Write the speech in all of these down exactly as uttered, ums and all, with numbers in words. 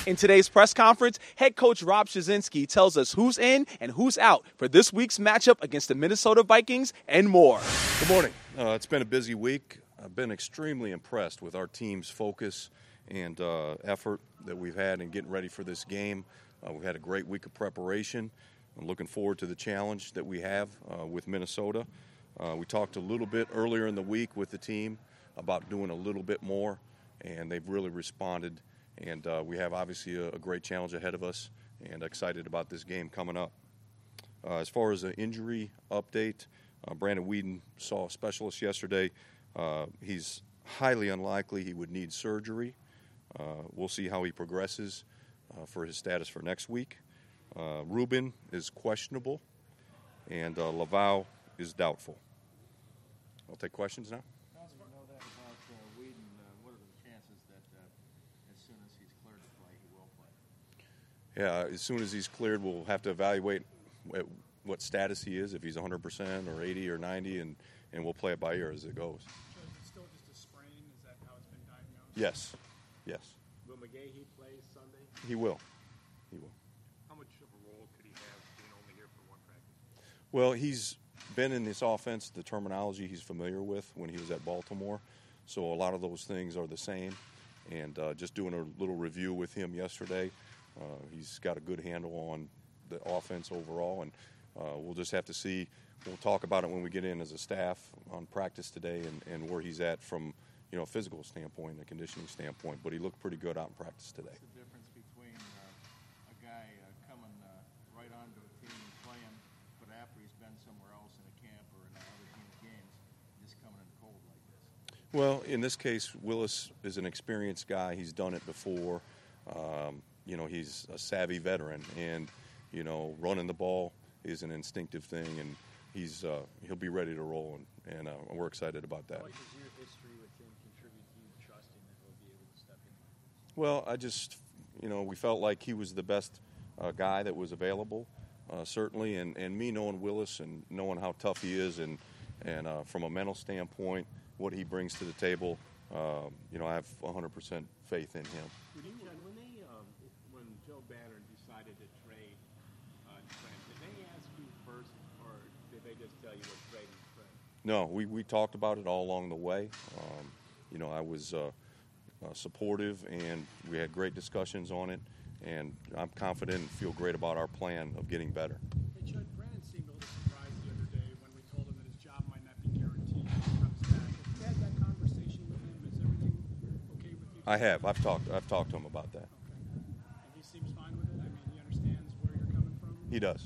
In today's press conference, head coach Rob Shazinski tells us who's in and who's out for this week's matchup against the Minnesota Vikings and more. Good morning. Uh, it's been a busy week. I've been extremely impressed with our team's focus and uh, effort that we've had in getting ready for this game. Uh, we've had a great week of preparation. I'm looking forward to the challenge that we have uh, with Minnesota. Uh, we talked a little bit earlier in the week with the team about doing a little bit more, and they've really responded. And uh, we have obviously a, a great challenge ahead of us, and excited about this game coming up. Uh, as far as an injury update, uh, Brandon Weeden saw a specialist yesterday. Uh, he's highly unlikely he would need surgery. Uh, we'll see how he progresses uh, for his status for next week. Uh, Ruben is questionable, and uh, Laval is doubtful. I'll take questions now. How do you know that about uh, Weeden? Uh, what are the chances that uh, as soon as he's cleared to play, he will play? Yeah, as soon as he's cleared, we'll have to evaluate what status he is, if he's one hundred percent or eighty or ninety, and, and we'll play it by ear as it goes. So is it still just a sprain? Is that how it's been diagnosed? Yes, yes. Will McGahee play Sunday? He will. He will. How much of a role could he have being only here for one practice? Well, he's been in this offense, the terminology he's familiar with when he was at Baltimore. So a lot of those things are the same. And uh, just doing a little review with him yesterday, uh, he's got a good handle on the offense overall. And uh, we'll just have to see. We'll talk about it when we get in as a staff on practice today and, and where he's at from, you know, a physical standpoint, a conditioning standpoint. But he looked pretty good out in practice today. What's the difference between uh, a guy uh, coming uh, right onto a team and playing, but after he's been somewhere else in a camp or in another team of games, just coming in cold like this? Well, in this case, Willis is an experienced guy. He's done it before. Um, you know, he's a savvy veteran, and you know, running the ball is an instinctive thing, and he's uh, he'll be ready to roll, and, and uh, we're excited about that. How much does your history with him contribute to you trusting that he'll be able to step in? Well, I just, you know, we felt like he was the best uh, guy that was available, uh, certainly, and, and me knowing Willis and knowing how tough he is, and and uh, from a mental standpoint, what he brings to the table, uh, you know, I have one hundred percent faith in him. When they, um, when Joe Banner decided to trade uh, Trent, did they ask you first, or did they just tell you what trade is Trent? No, we, we talked about it all along the way. Um, you know, I was uh, uh, supportive, and we had great discussions on it, and I'm confident and feel great about our plan of getting better. Hey, Judd, Brandon seemed a little surprised the other day when we told him that his job might not be guaranteed when he comes back. Have you had that conversation with him? Is everything okay with you? I have. I've talked. I've talked to him about that. Okay. And he seems fine with it? I mean, he understands where you're coming from? He does.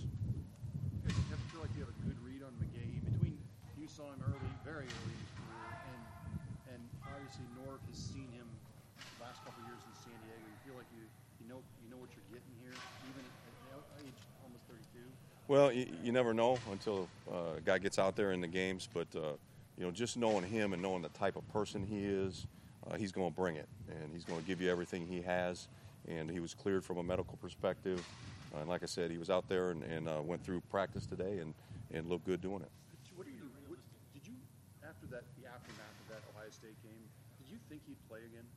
You guys have to feel like you have a good read on McGahee. Between you saw him early, very early in his career, and and obviously Norv has seen him the last couple of years in San Diego. You feel like you you know you know what you're getting here, even at age almost thirty-two. Well, you, you never know until uh, a guy gets out there in the games, but uh, you know, just knowing him and knowing the type of person he is, uh, he's going to bring it, and he's going to give you everything he has. And he was cleared from a medical perspective, uh, and like I said, he was out there and, and uh, went through practice today and, and looked good doing it. What do you? What, did you after that the aftermath of that Ohio State game? Did you think he'd play again?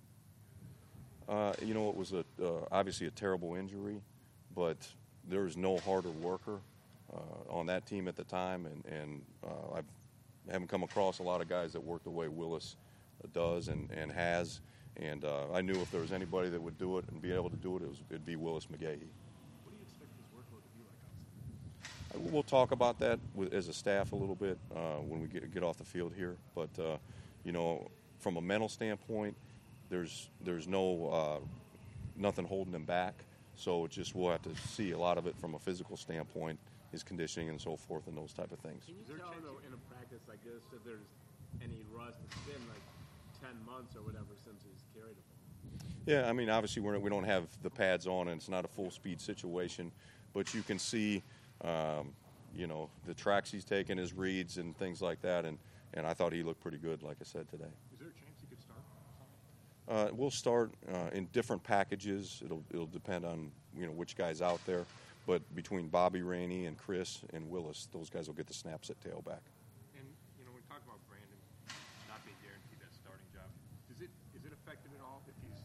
Uh, you know, it was a uh, obviously a terrible injury, but there was no harder worker uh, on that team at the time, and and uh, I've, I haven't come across a lot of guys that work the way Willis does and, and has. And uh, I knew if there was anybody that would do it and be able to do it, it was, it'd be Willis McGahee. What do you expect his workload to be like on Sunday? We'll talk about that with, as a staff a little bit uh, when we get, get off the field here. But, uh, you know, from a mental standpoint, there's there's no uh, nothing holding him back. So it's just we'll have to see a lot of it from a physical standpoint, his conditioning and so forth and those type of things. Can you tell, though, in a practice like this, if there's any rust? It's been like ten months or whatever since he's carried it. Yeah, I mean, obviously we're, we don't have the pads on, and it's not a full-speed situation, but you can see, um, you know, the tracks he's taking, his reads and things like that, and, and I thought he looked pretty good, like I said today. Is there a chance he could start? Uh, we'll start uh, in different packages. It'll it'll depend on, you know, which guy's out there, but between Bobby Rainey and Chris and Willis, those guys will get the snaps at tailback. And, you know, we talk about Brandon not being guaranteed that starting job. Does it is it affected at all if he's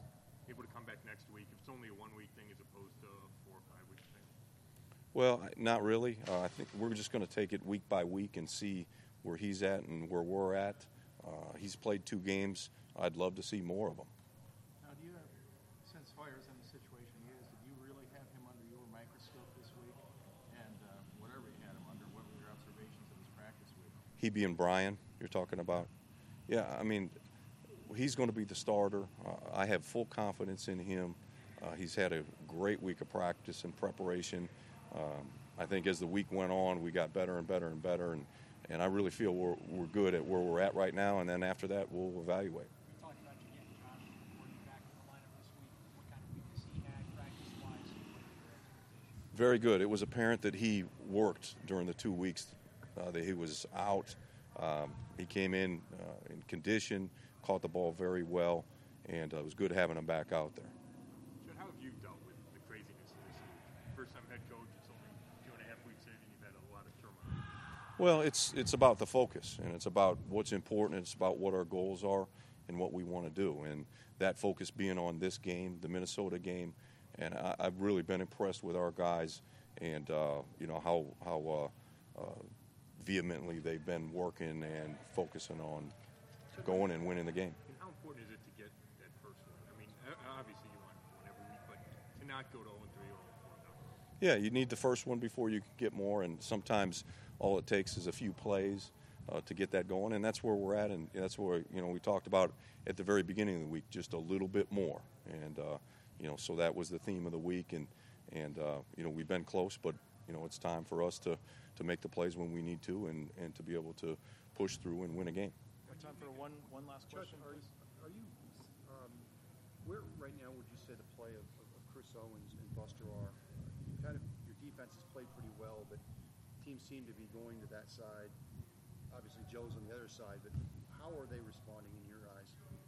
able to come back next week if it's only a one-week thing as opposed to a four or five-week thing? Well, not really. Uh, I think we're just going to take it week by week and see where he's at and where we're at. Uh, he's played two games. I'd love to see more of them. Now, do you have, since Hoyer's in the situation he is, did you really have him under your microscope this week? And uh, whatever you had him under, what were your observations of his practice week? He being Brian, you're talking about? Yeah, I mean, he's going to be the starter. Uh, I have full confidence in him. Uh, he's had a great week of practice and preparation. Um, I think as the week went on, we got better and better and better, and, and I really feel we're, we're good at where we're at right now, and then after that, we'll evaluate. We talked about you getting Josh Gordon back in the lineup this week. What kind of weakness he had practice-wise, and what are your expectations? Very good. It was apparent that he worked during the two weeks uh, that he was out. Um, he came in uh, in condition, caught the ball very well, and uh, it was good having him back out there. Judd, how have you dealt with the craziness of this league? First-time head coach, it's only two and a half weeks in, and you've had a lot of turmoil. Well, it's it's about the focus, and it's about what's important. It's about what our goals are and what we want to do, and that focus being on this game, the Minnesota game. And I, I've really been impressed with our guys, and uh, you know how how uh, uh, vehemently they've been working and focusing on going and winning the game. And how important is it to get that first one? I mean, obviously you want one every week, but to not go to oh and three or oh and four. Yeah, you need the first one before you get more, and sometimes all it takes is a few plays uh, to get that going, and that's where we're at, and that's where, you know, we talked about at the very beginning of the week, just a little bit more, and uh, you know, so that was the theme of the week, and and uh, you know, we've been close, but you know, it's time for us to, to make the plays when we need to, and, and to be able to push through and win a game. Time for one one last question, are, please. Are you um, where right now would you say the play of, of, of Chris Owens and Buster are? You kind of your defense has played pretty well, but teams seem to be going to that side. Obviously, Joe's on the other side, but how are they responding in your eyes?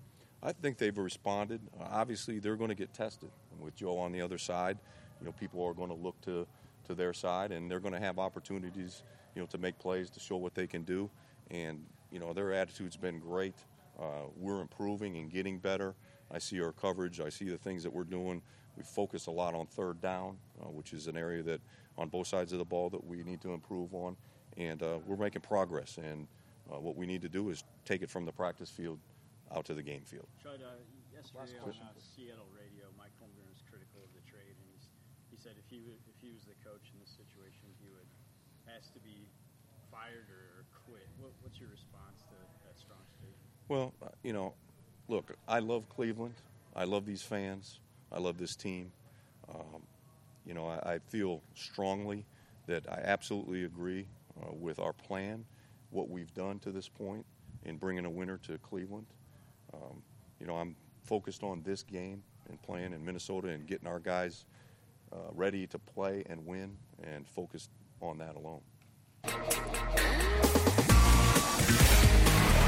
I think they've responded. Uh, obviously, they're going to get tested. And with Joe on the other side, you know, people are going to look to, to their side, and they're going to have opportunities, you know, to make plays, to show what they can do. And, you know, their attitude's been great. Uh, we're improving and getting better. I see our coverage. I see the things that we're doing. We focus a lot on third down, uh, which is an area that on both sides of the ball that we need to improve on. And uh, we're making progress. And uh, what we need to do is take it from the practice field out to the game field. Judd, uh, yesterday on uh, Seattle radio, Mike Holmgren was critical of the trade, and he's, he said if he, if he was the coach in this situation, he would ask to be fired or, or quit. What, what's your response to that strong statement? Well, uh, you know, look, I love Cleveland. I love these fans. I love this team. Um, you know, I, I feel strongly that I absolutely agree uh, with our plan, what we've done to this point in bringing a winner to Cleveland. Um, you know, I'm focused on this game and playing in Minnesota and getting our guys uh, ready to play and win, and focused on that alone.